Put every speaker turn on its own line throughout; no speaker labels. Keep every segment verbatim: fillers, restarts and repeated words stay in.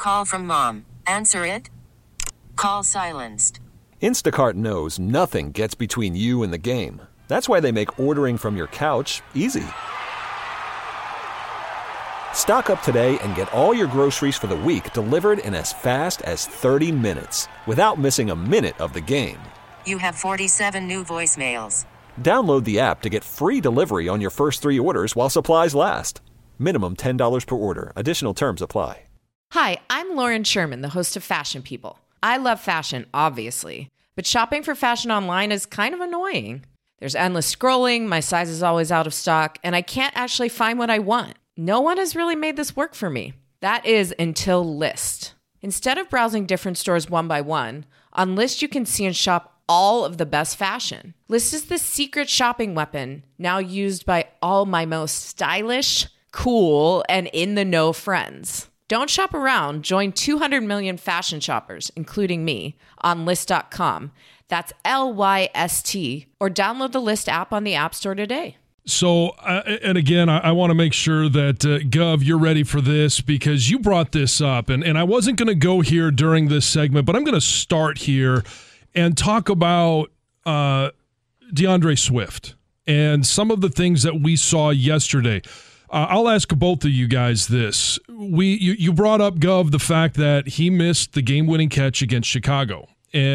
Call from mom. Answer it. Call silenced.
Instacart knows nothing gets between you and the game. That's why they make ordering from your couch easy. Stock up today and get all your groceries for the week delivered in as fast as thirty minutes without missing a minute of the game.
You have forty-seven new voicemails.
Download the app to get free delivery on your first three orders while supplies last. Minimum ten dollars per order. Additional terms apply.
Hi, I'm Lauren Sherman, the host of Fashion People. I love fashion, obviously, but shopping for fashion online is kind of annoying. There's endless scrolling, my size is always out of stock, and I can't actually find what I want. No one has really made this work for me. That is until Lyst. Instead of browsing different stores one by one, on Lyst you can see and shop all of the best fashion. Lyst is the secret shopping weapon now used by all my most stylish, cool, and in-the-know friends. Don't shop around. Join two hundred million fashion shoppers, including me, on Lyst dot com. That's L Y S T. Or download the Lyst app on the App Store today.
So, uh, and again, I, I want to make sure that, uh, Gov, you're ready for this because you brought this up. And, and I wasn't going to go here during this segment, but I'm going to start here and talk about uh, DeAndre Swift and some of the things that we saw yesterday. Uh, I'll ask both of you guys this. We you, you brought up, Gov, the fact that he missed the game-winning catch against Chicago.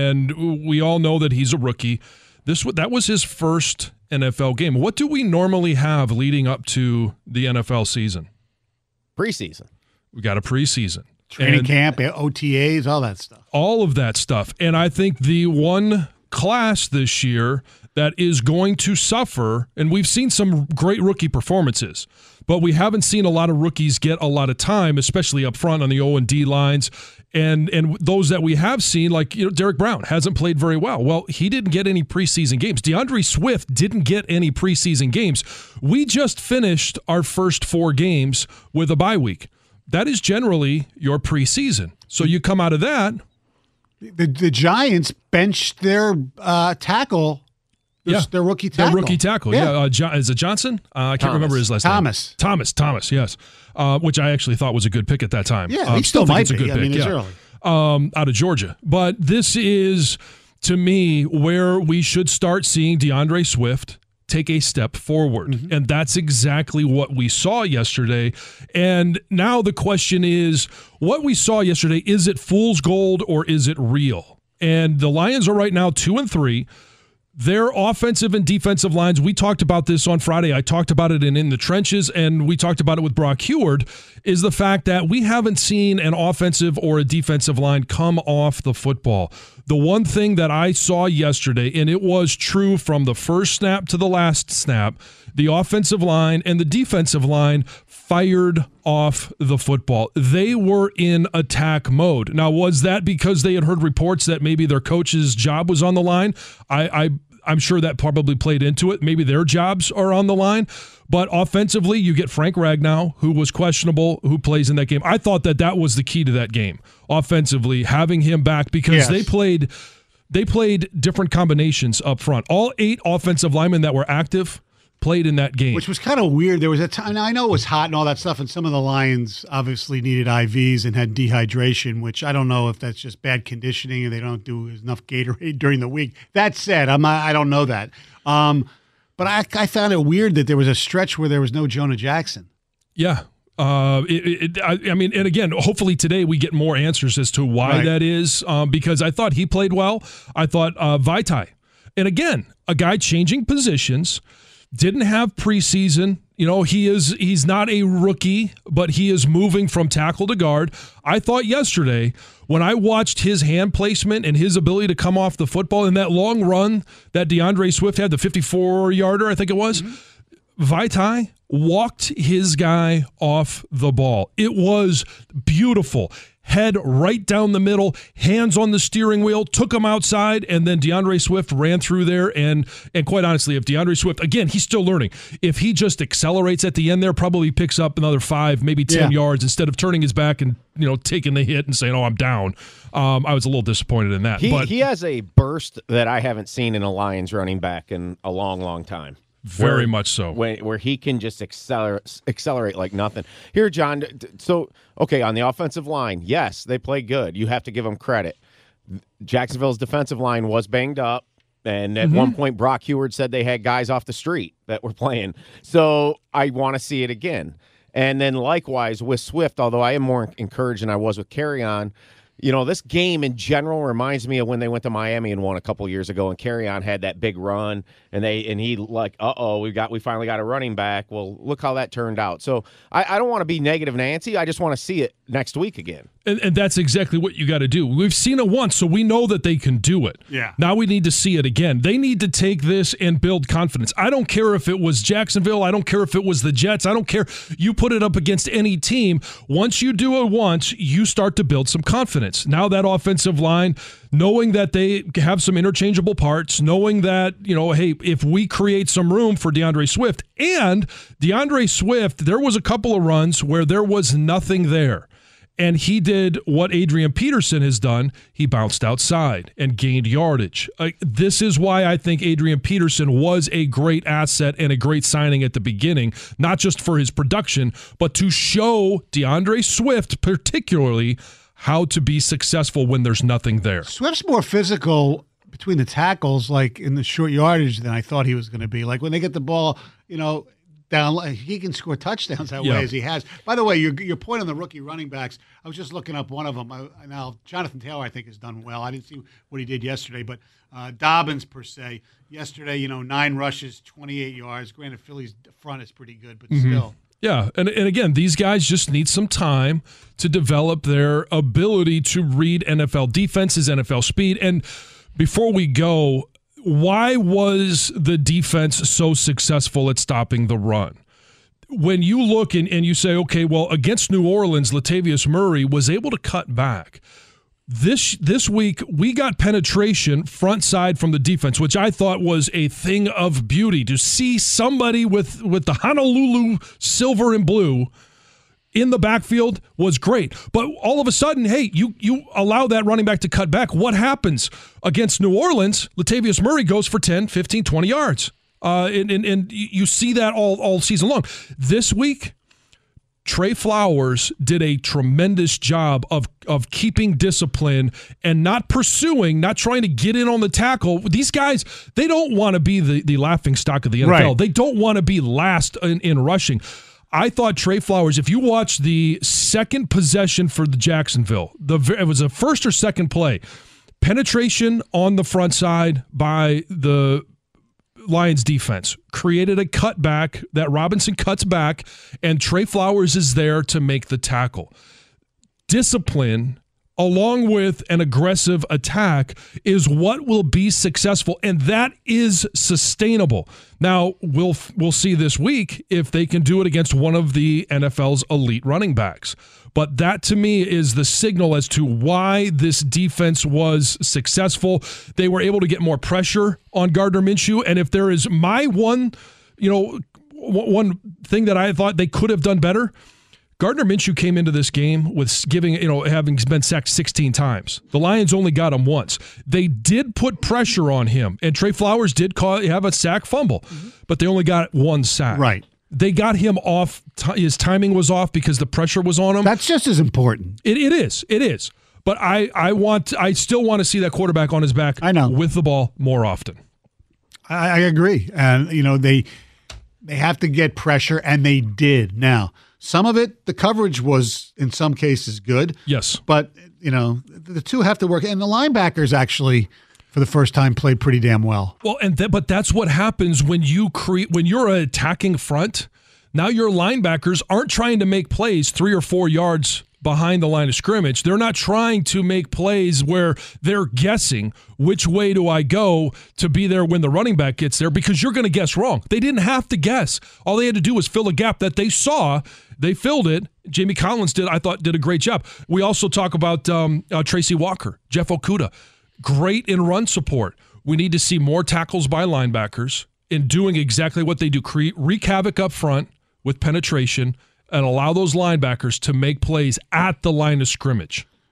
And we all know that he's a rookie. This That was his first N F L game. What do we normally have leading up to the N F L season?
Preseason.
We got a preseason.
Training
and
camp, O T As, all that stuff.
All of that stuff. And I think the one class this year that is going to suffer, and we've seen some great rookie performances, but we haven't seen a lot of rookies get a lot of time, especially up front on the O and D lines. And and those that we have seen, like you know, Derek Brown hasn't played very well. Well, he didn't get any preseason games. DeAndre Swift didn't get any preseason games. We just finished our first four games with a bye week. That is generally your preseason. So you come out of that.
The the Giants benched their uh, tackle. Their,
Yeah,
their rookie tackle.
Their rookie tackle, yeah.
yeah.
Uh, John, is it Johnson? Uh, I can't
Thomas.
remember his last
Thomas.
name. Thomas. Thomas, Thomas, yes. Uh, which I actually thought was a good pick at that time.
Yeah,
uh,
he still
think
might
it's a
be.
good
I
pick,
mean, it's
yeah.
early.
Um, out of Georgia. But this is, to me, where we should start seeing DeAndre Swift take a step forward. Mm-hmm. And that's exactly what we saw yesterday. And now the question is, what we saw yesterday, is it fool's gold or is it real? And the Lions are right now two and three. Their offensive and defensive lines, we talked about this on Friday. I talked about it in In the Trenches, and we talked about it with Brock Heward, is the fact that we haven't seen an offensive or a defensive line come off the football. The one thing that I saw yesterday, and it was true from the first snap to the last snap, the offensive line and the defensive line fired off the football. They were in attack mode. Now, was that because they had heard reports that maybe their coach's job was on the line? I, I I'm sure that probably played into it. Maybe their jobs are on the line. But offensively, you get Frank Ragnow, who was questionable, who plays in that game. I thought that that was the key to that game, offensively, having him back, because
yes.
they played they played different combinations up front. All eight offensive linemen that were active played in that game.
Which was kind of weird. There was a time, I know it was hot and all that stuff, and some of the Lions obviously needed I Vs and had dehydration, which I don't know if that's just bad conditioning and they don't do enough Gatorade during the week. That said, I'm not, I don't know that. Um, but I, I found it weird that there was a stretch where there was no Jonah Jackson.
Yeah. Uh, it, it, I, I mean, and again, hopefully today we get more answers as to why
right.
that is, um, because I thought he played well. I thought uh, Vaitai, and again, a guy changing positions, didn't have preseason. You know, he is he's not a rookie, but he is moving from tackle to guard. I thought yesterday when I watched his hand placement and his ability to come off the football in that long run that DeAndre Swift had, the fifty-four yarder, I think it was, mm-hmm. Vaitai walked his guy off the ball. It was beautiful. Head right down the middle, hands on the steering wheel, took him outside, and then DeAndre Swift ran through there. And and quite honestly, if DeAndre Swift, again, he's still learning. If he just accelerates at the end there, probably picks up another five, maybe ten yeah. yards instead of turning his back and you know taking the hit and saying, "Oh, I'm down." Um, I was a little disappointed in that.
He
but
he has a burst that I haven't seen in a Lions running back in a long, long time.
Very
where,
much so.
Where, where he can just accelerate, accelerate like nothing. Here, John, so, okay, on the offensive line, yes, they play good. You have to give them credit. Jacksonville's defensive line was banged up, and at mm-hmm. one point, Brock Heward said they had guys off the street that were playing. So I want to see it again. And then likewise with Swift, although I am more encouraged than I was with Kerryon, you know, this game in general reminds me of when they went to Miami and won a couple years ago, and Kerryon had that big run, and they and he like, uh oh, we got we finally got a running back. Well, look how that turned out. So I, I don't want to be negative Nancy. I just want to see it next week again.
And, and that's exactly what you got to do. We've seen it once, so we know that they can do it.
Yeah.
Now we need to see it again. They need to take this and build confidence. I don't care if it was Jacksonville. I don't care if it was the Jets. I don't care. You put it up against any team. Once you do it once, you start to build some confidence. Now that offensive line, knowing that they have some interchangeable parts, knowing that, you know, hey, if we create some room for DeAndre Swift, and DeAndre Swift, there was a couple of runs where there was nothing there. And he did what Adrian Peterson has done. He bounced outside and gained yardage. Uh, this is why I think Adrian Peterson was a great asset and a great signing at the beginning, not just for his production, but to show DeAndre Swift particularly how to be successful when there's nothing there.
Swift's more physical between the tackles, like in the short yardage, than I thought he was going to be. Like when they get the ball, you know, down, he can score touchdowns that
yeah.
way as he has. By the way, your your point on the rookie running backs, I was just looking up one of them. I, now, Jonathan Taylor, I think, has done well. I didn't see what he did yesterday, but uh, Dobbins, per se, yesterday, you know, nine rushes, twenty-eight yards. Granted, Philly's front is pretty good, but mm-hmm. still.
Yeah, and, and again, these guys just need some time to develop their ability to read N F L defenses, N F L speed. And before we go, why was the defense so successful at stopping the run? When you look and, and you say, okay, well, against New Orleans, Latavius Murray was able to cut back. This this week, we got penetration front side from the defense, which I thought was a thing of beauty. To see somebody with, with the Honolulu silver and blue in the backfield was great. But all of a sudden, hey, you you allow that running back to cut back. What happens? Against New Orleans, Latavius Murray goes for ten, fifteen, twenty yards. Uh, and, and, and you see that all, all season long. This week, Trey Flowers did a tremendous job of, of keeping discipline and not pursuing, not trying to get in on the tackle. These guys, they don't want to be the, the laughing stock of the N F L. Right. They don't want to be last in, in rushing. I thought Trey Flowers, if you watch the second possession for the Jacksonville, the it was a first or second play, penetration on the front side by the Lions defense created a cutback that Robinson cuts back, and Trey Flowers is there to make the tackle. Discipline, along with an aggressive attack, is what will be successful, and that is sustainable. Now, we'll we'll see this week if they can do it against one of the N F L's elite running backs. But that, to me, is the signal as to why this defense was successful. They were able to get more pressure on Gardner Minshew, and if there is my one, you know, one thing that I thought they could have done better, Gardner Minshew came into this game with giving, you know, having been sacked sixteen times. The Lions only got him once. They did put pressure on him, and Trey Flowers did call, have a sack fumble, mm-hmm. but they only got one sack.
Right. They
got him off. T- his timing was off because the pressure was on him.
That's just as important.
It, it is. It is. But I, I want. I still want to see that quarterback on his back.
I know.
With the ball more often.
I, I agree, and you know they they have to get pressure, and they did. Now, some of it, the coverage was in some cases good.
Yes,
but you know the two have to work, and the linebackers actually, for the first time, played pretty damn well.
Well, and th- but that's what happens when you create when you're an attacking front. Now your linebackers aren't trying to make plays three or four yards behind the line of scrimmage. They're not trying to make plays where they're guessing which way do I go to be there when the running back gets there, because you're going to guess wrong. They didn't have to guess. All they had to do was fill a gap that they saw. They filled it. Jamie Collins did, I thought, did a great job. We also talk about um, uh, Tracy Walker, Jeff Okudah. Great in run support. We need to see more tackles by linebackers in doing exactly what they do, create, wreak havoc up front with penetration and allow those linebackers to make plays at the line of scrimmage.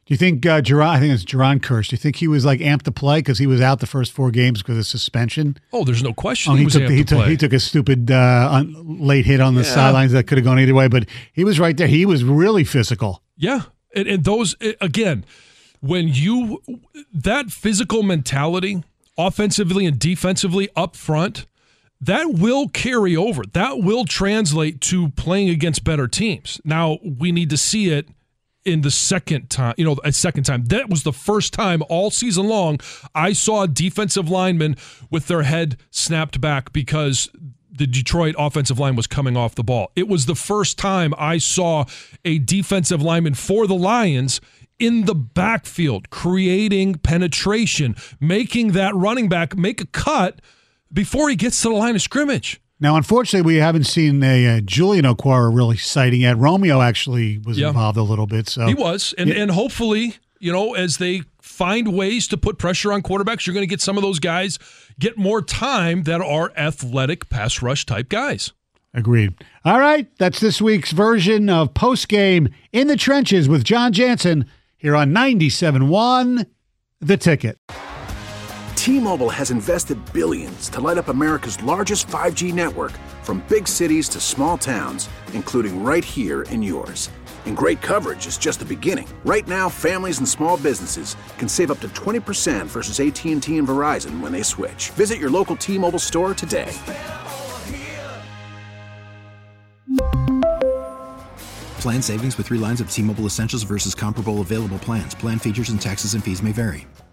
Do you think uh, Jerron, I think it's Jerron Kirsch, do you think he was like amped to play because he was out the first four games because of suspension?
Oh, there's no question
Oh,
he,
he,
was
took,
amped
he,
to
took,
play.
he took a stupid uh, un, late hit on the
Yeah.
sidelines that could have gone either way, but he was right there. He was really physical.
Yeah. And, and those, again, when you, that physical mentality, offensively and defensively up front, that will carry over. That will translate to playing against better teams. Now, we need to see it in the second time, you know, a second time. That was the first time all season long I saw defensive linemen with their head snapped back because the Detroit offensive line was coming off the ball. It was the first time I saw a defensive lineman for the Lions in the backfield, creating penetration, making that running back make a cut before he gets to the line of scrimmage.
Now, unfortunately, we haven't seen a uh, Julian Okwara really sighting yet. Romeo actually was
Yeah.
involved a little bit. So
He was. And,
Yeah.
and hopefully, you know, as they find ways to put pressure on quarterbacks, you're going to get some of those guys get more time that are athletic pass rush type guys.
Agreed. All right, that's this week's version of Postgame in the Trenches with John Jansen here on ninety-seven point one The Ticket.
T-Mobile has invested billions to light up America's largest five G network, from big cities to small towns, including right here in yours. And great coverage is just the beginning. Right now, families and small businesses can save up to twenty percent versus A T and T and Verizon when they switch. Visit your local T-Mobile store today.
Plan savings with three lines of T-Mobile Essentials versus comparable available plans. Plan features and taxes and fees may vary.